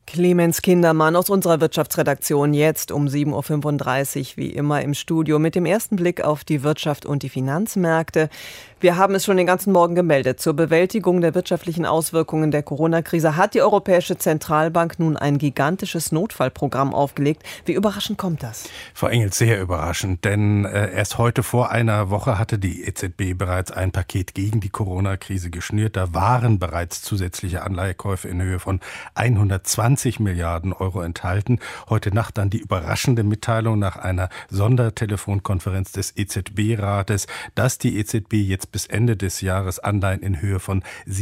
Clemens Kindermann aus unserer Wirtschaftsredaktion jetzt um 7.35 Uhr, wie immer im Studio, mit dem ersten Blick auf die Wirtschaft und die Finanzmärkte. Wir haben es schon den ganzen Morgen gemeldet. Zur Bewältigung der wirtschaftlichen Auswirkungen der Corona-Krise hat die Europäische Zentralbank nun ein gigantisches Notfallprogramm aufgelegt. Wie überraschend kommt das? Frau Engels, sehr überraschend, denn erst heute vor einer Woche hatte die EZB bereits ein Paket gegen die Corona-Krise geschnürt. Da waren bereits zusätzliche Anleihekäufe in Höhe von 120 Milliarden Euro enthalten. Heute Nacht dann die überraschende Mitteilung nach einer Sondertelefonkonferenz des EZB-Rates, dass die EZB jetzt bis Ende des Jahres Anleihen in Höhe von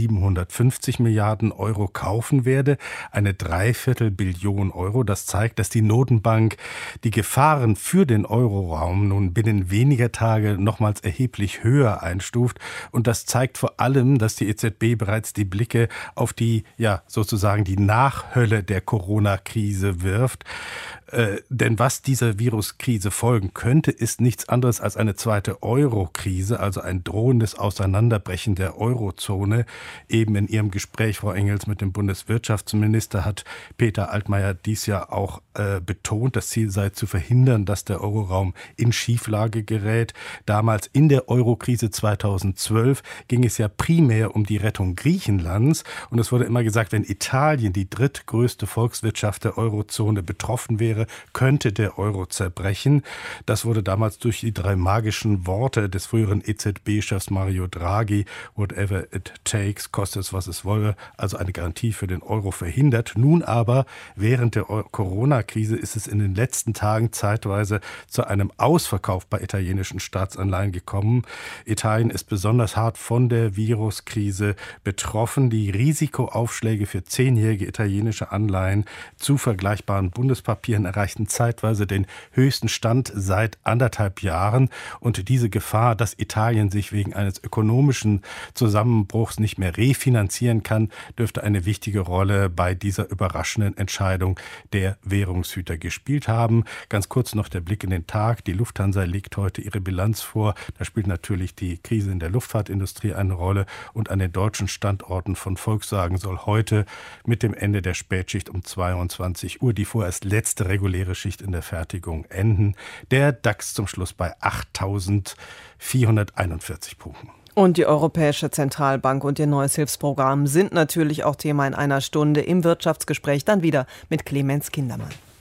750 Milliarden Euro kaufen werde. Eine Dreiviertel-Billion Euro. Das zeigt, dass die Notenbank die Gefahren für den Euroraum nun binnen weniger Tage nochmals erheblich höher einstuft. Und das zeigt vor allem, dass die EZB bereits die Blicke auf die, sozusagen die Nachhölle der Corona-Krise wirft. Denn was dieser Viruskrise folgen könnte, ist nichts anderes als eine zweite Euro-Krise, also ein drohendes Auseinanderbrechen der Eurozone. Eben in Ihrem Gespräch, Frau Engels, mit dem Bundeswirtschaftsminister hat Peter Altmaier dies ja auch betont. Das Ziel sei zu verhindern, dass der Euroraum in Schieflage gerät. Damals in der Euro-Krise 2012 ging es ja primär um die Rettung Griechenlands. Und es wurde immer gesagt, wenn Italien, die drittgrößte Volkswirtschaft der Eurozone, betroffen wäre, könnte der Euro zerbrechen. Das wurde damals durch die 3 magischen Worte des früheren EZB-Chefs Mario Draghi, whatever it takes, koste es, was es wolle, also eine Garantie für den Euro verhindert. Nun aber, während der Corona-Krise ist es in den letzten Tagen zeitweise zu einem Ausverkauf bei italienischen Staatsanleihen gekommen. Italien ist besonders hart von der Viruskrise betroffen. Die Risikoaufschläge für 10-jährige italienische Anleihen zu vergleichbaren Bundespapieren erreichten zeitweise den höchsten Stand seit 1,5 Jahren. Und diese Gefahr, dass Italien sich wegen eines ökonomischen Zusammenbruchs nicht mehr refinanzieren kann, dürfte eine wichtige Rolle bei dieser überraschenden Entscheidung der Währungshüter gespielt haben. Ganz kurz noch der Blick in den Tag. Die Lufthansa legt heute ihre Bilanz vor. Da spielt natürlich die Krise in der Luftfahrtindustrie eine Rolle. Und an den deutschen Standorten von Volkswagen soll heute mit dem Ende der Spätschicht um 22 Uhr die vorerst letzte reguläre Schicht in der Fertigung enden. Der DAX zum Schluss bei 8.441 Punkten. Und die Europäische Zentralbank und ihr neues Hilfsprogramm sind natürlich auch Thema in einer Stunde im Wirtschaftsgespräch, dann wieder mit Clemens Kindermann.